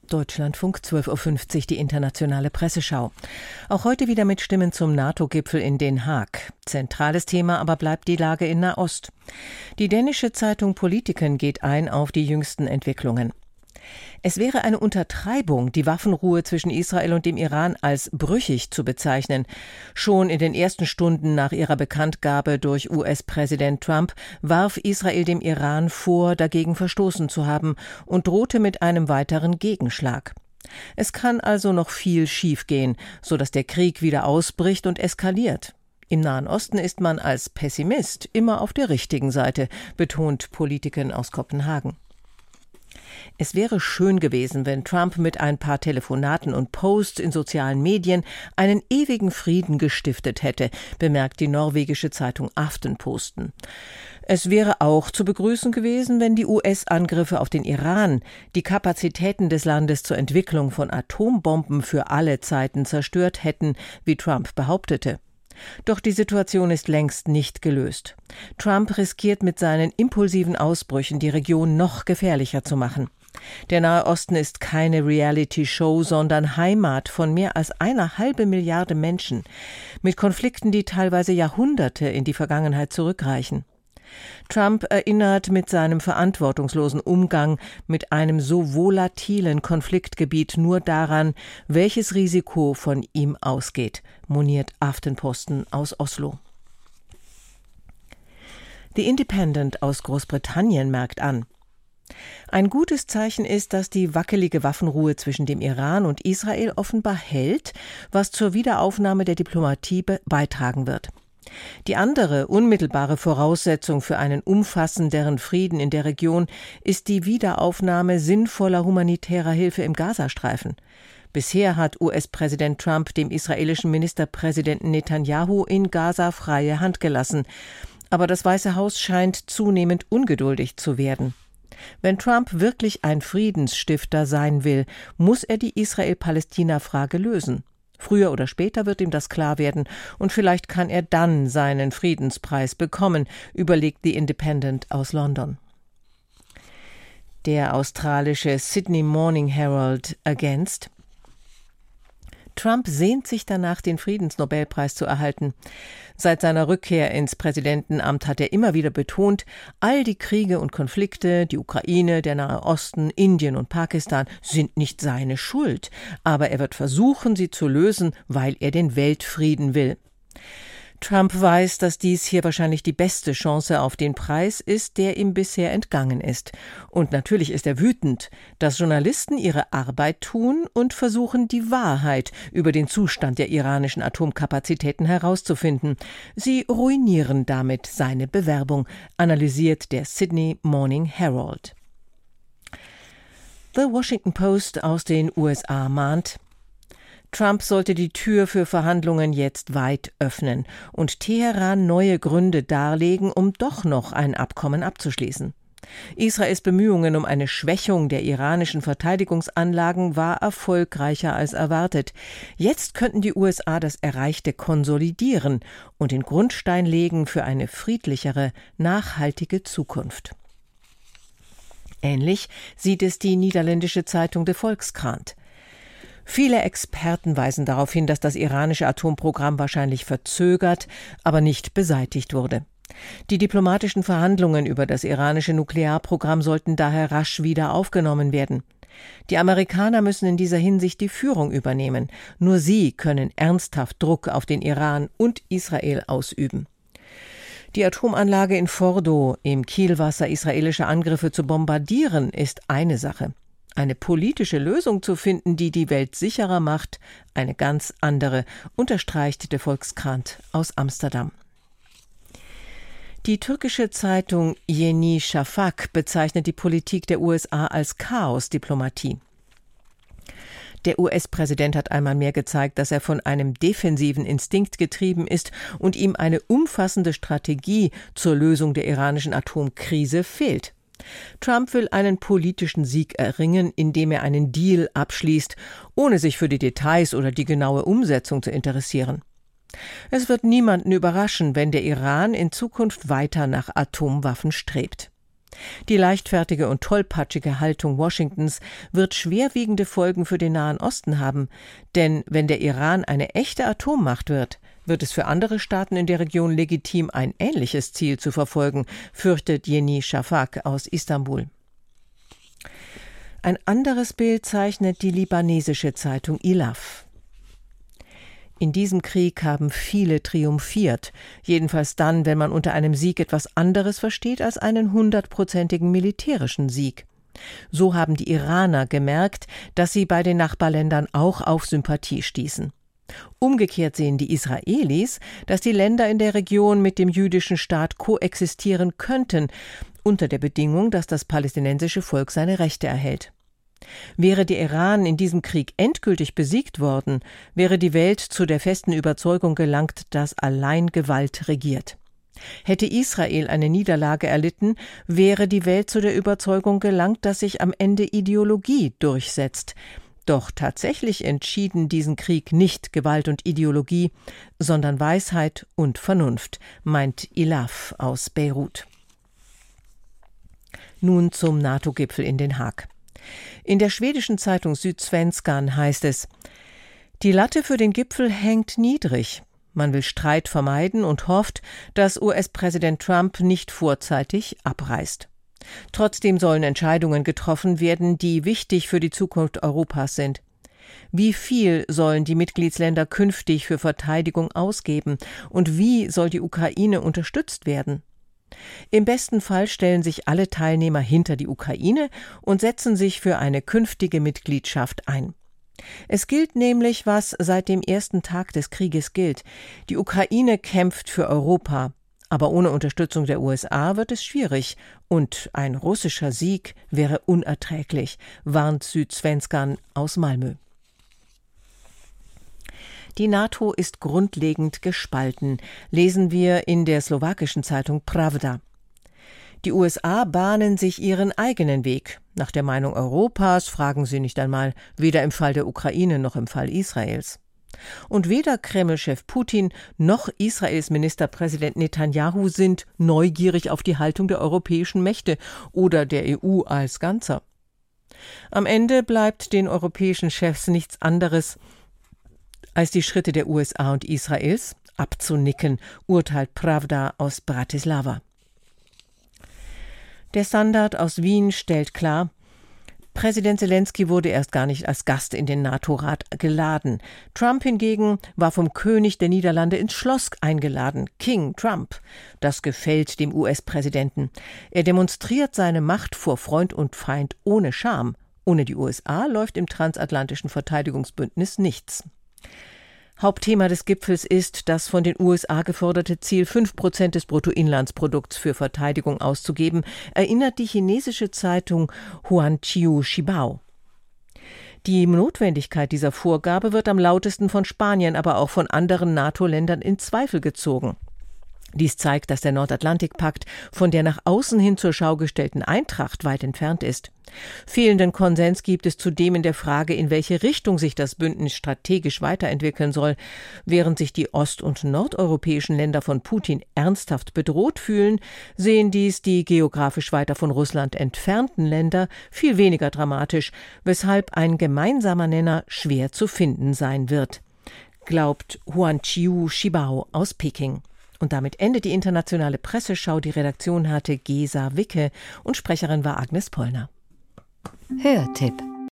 Deutschlandfunk 12.50 Uhr, die internationale Presseschau. Auch heute wieder mit Stimmen zum NATO-Gipfel in Den Haag. Zentrales Thema aber bleibt die Lage in Nahost. Die dänische Zeitung Politiken geht ein auf die jüngsten Entwicklungen. Es wäre eine Untertreibung, die Waffenruhe zwischen Israel und dem Iran als brüchig zu bezeichnen. Schon in den ersten Stunden nach ihrer Bekanntgabe durch US-Präsident Trump warf Israel dem Iran vor, dagegen verstoßen zu haben und drohte mit einem weiteren Gegenschlag. Es kann also noch viel schiefgehen, sodass der Krieg wieder ausbricht und eskaliert. Im Nahen Osten ist man als Pessimist immer auf der richtigen Seite, betont Politiken aus Kopenhagen. Es wäre schön gewesen, wenn Trump mit ein paar Telefonaten und Posts in sozialen Medien einen ewigen Frieden gestiftet hätte, bemerkt die norwegische Zeitung Aftenposten. Es wäre auch zu begrüßen gewesen, wenn die US-Angriffe auf den Iran die Kapazitäten des Landes zur Entwicklung von Atombomben für alle Zeiten zerstört hätten, wie Trump behauptete. Doch die Situation ist längst nicht gelöst. Trump riskiert mit seinen impulsiven Ausbrüchen, die Region noch gefährlicher zu machen. Der Nahe Osten ist keine Reality-Show, sondern Heimat von mehr als 1,5 Milliarden Menschen, mit Konflikten, die teilweise Jahrhunderte in die Vergangenheit zurückreichen. Trump erinnert mit seinem verantwortungslosen Umgang mit einem so volatilen Konfliktgebiet nur daran, welches Risiko von ihm ausgeht, moniert Aftenposten aus Oslo. The Independent aus Großbritannien merkt an: Ein gutes Zeichen ist, dass die wackelige Waffenruhe zwischen dem Iran und Israel offenbar hält, was zur Wiederaufnahme der Diplomatie beitragen wird. Die andere unmittelbare Voraussetzung für einen umfassenderen Frieden in der Region ist die Wiederaufnahme sinnvoller humanitärer Hilfe im Gazastreifen. Bisher hat US-Präsident Trump dem israelischen Ministerpräsidenten Netanyahu in Gaza freie Hand gelassen. Aber das Weiße Haus scheint zunehmend ungeduldig zu werden. Wenn Trump wirklich ein Friedensstifter sein will, muss er die Israel-Palästina-Frage lösen. Früher oder später wird ihm das klar werden und vielleicht kann er dann seinen Friedenspreis bekommen, überlegt The Independent aus London. Der australische Sydney Morning Herald ergänzt: Trump sehnt sich danach, den Friedensnobelpreis zu erhalten. Seit seiner Rückkehr ins Präsidentenamt hat er immer wieder betont, all die Kriege und Konflikte, die Ukraine, der Nahe Osten, Indien und Pakistan, sind nicht seine Schuld. Aber er wird versuchen, sie zu lösen, weil er den Weltfrieden will. Trump weiß, dass dies hier wahrscheinlich die beste Chance auf den Preis ist, der ihm bisher entgangen ist. Und natürlich ist er wütend, dass Journalisten ihre Arbeit tun und versuchen, die Wahrheit über den Zustand der iranischen Atomkapazitäten herauszufinden. Sie ruinieren damit seine Bewerbung, analysiert der Sydney Morning Herald. The Washington Post aus den USA mahnt: Trump sollte die Tür für Verhandlungen jetzt weit öffnen und Teheran neue Gründe darlegen, um doch noch ein Abkommen abzuschließen. Israels Bemühungen um eine Schwächung der iranischen Verteidigungsanlagen war erfolgreicher als erwartet. Jetzt könnten die USA das Erreichte konsolidieren und den Grundstein legen für eine friedlichere, nachhaltige Zukunft. Ähnlich sieht es die niederländische Zeitung De Volkskrant. Viele Experten weisen darauf hin, dass das iranische Atomprogramm wahrscheinlich verzögert, aber nicht beseitigt wurde. Die diplomatischen Verhandlungen über das iranische Nuklearprogramm sollten daher rasch wieder aufgenommen werden. Die Amerikaner müssen in dieser Hinsicht die Führung übernehmen. Nur sie können ernsthaft Druck auf den Iran und Israel ausüben. Die Atomanlage in Fordo im Kielwasser israelischer Angriffe zu bombardieren, ist eine Sache. Eine politische Lösung zu finden, die die Welt sicherer macht, eine ganz andere, unterstreicht der Volkskrant aus Amsterdam. Die türkische Zeitung Yeni Şafak bezeichnet die Politik der USA als Chaosdiplomatie. Der US-Präsident hat einmal mehr gezeigt, dass er von einem defensiven Instinkt getrieben ist und ihm eine umfassende Strategie zur Lösung der iranischen Atomkrise fehlt. Trump will einen politischen Sieg erringen, indem er einen Deal abschließt, ohne sich für die Details oder die genaue Umsetzung zu interessieren. Es wird niemanden überraschen, wenn der Iran in Zukunft weiter nach Atomwaffen strebt. Die leichtfertige und tollpatschige Haltung Washingtons wird schwerwiegende Folgen für den Nahen Osten haben, denn wenn der Iran eine echte Atommacht wird es für andere Staaten in der Region legitim, ein ähnliches Ziel zu verfolgen, fürchtet Yeni Shafak aus Istanbul. Ein anderes Bild zeichnet die libanesische Zeitung Ilaf. In diesem Krieg haben viele triumphiert, jedenfalls dann, wenn man unter einem Sieg etwas anderes versteht als einen 100-prozentigen militärischen Sieg. So haben die Iraner gemerkt, dass sie bei den Nachbarländern auch auf Sympathie stießen. Umgekehrt sehen die Israelis, dass die Länder in der Region mit dem jüdischen Staat koexistieren könnten, unter der Bedingung, dass das palästinensische Volk seine Rechte erhält. Wäre der Iran in diesem Krieg endgültig besiegt worden, wäre die Welt zu der festen Überzeugung gelangt, dass allein Gewalt regiert. Hätte Israel eine Niederlage erlitten, wäre die Welt zu der Überzeugung gelangt, dass sich am Ende Ideologie durchsetzt. Doch tatsächlich entschieden diesen Krieg nicht Gewalt und Ideologie, sondern Weisheit und Vernunft, meint Ilaf aus Beirut. Nun zum NATO-Gipfel in Den Haag. In der schwedischen Zeitung Sydsvenskan heißt es: Die Latte für den Gipfel hängt niedrig. Man will Streit vermeiden und hofft, dass US-Präsident Trump nicht vorzeitig abreist. Trotzdem sollen Entscheidungen getroffen werden, die wichtig für die Zukunft Europas sind. Wie viel sollen die Mitgliedsländer künftig für Verteidigung ausgeben und wie soll die Ukraine unterstützt werden? Im besten Fall stellen sich alle Teilnehmer hinter die Ukraine und setzen sich für eine künftige Mitgliedschaft ein. Es gilt nämlich, was seit dem ersten Tag des Krieges gilt. Die Ukraine kämpft für Europa. Aber ohne Unterstützung der USA wird es schwierig und ein russischer Sieg wäre unerträglich, warnt Sydsvenskan aus Malmö. Die NATO ist grundlegend gespalten, lesen wir in der slowakischen Zeitung Pravda. Die USA bahnen sich ihren eigenen Weg. Nach der Meinung Europas fragen sie nicht einmal, weder im Fall der Ukraine noch im Fall Israels. Und weder Kreml-Chef Putin noch Israels Ministerpräsident Netanyahu sind neugierig auf die Haltung der europäischen Mächte oder der EU als Ganzer. Am Ende bleibt den europäischen Chefs nichts anderes, als die Schritte der USA und Israels abzunicken, urteilt Pravda aus Bratislava. Der Standard aus Wien stellt klar: Präsident Zelensky wurde erst gar nicht als Gast in den NATO-Rat geladen. Trump hingegen war vom König der Niederlande ins Schloss eingeladen, King Trump. Das gefällt dem US-Präsidenten. Er demonstriert seine Macht vor Freund und Feind ohne Scham. Ohne die USA läuft im transatlantischen Verteidigungsbündnis nichts. Hauptthema des Gipfels ist das von den USA geforderte Ziel, 5% des Bruttoinlandsprodukts für Verteidigung auszugeben, erinnert die chinesische Zeitung Huanqiu Shibao. Die Notwendigkeit dieser Vorgabe wird am lautesten von Spanien, aber auch von anderen NATO-Ländern in Zweifel gezogen. Dies zeigt, dass der Nordatlantikpakt von der nach außen hin zur Schau gestellten Eintracht weit entfernt ist. Fehlenden Konsens gibt es zudem in der Frage, in welche Richtung sich das Bündnis strategisch weiterentwickeln soll. Während sich die ost- und nordeuropäischen Länder von Putin ernsthaft bedroht fühlen, sehen dies die geografisch weiter von Russland entfernten Länder viel weniger dramatisch, weshalb ein gemeinsamer Nenner schwer zu finden sein wird, glaubt Huanqiu Shibao aus Peking. Und damit endet die internationale Presseschau. Die Redaktion hatte Gesa Wicke und Sprecherin war Agnes Pollner. Hörtipp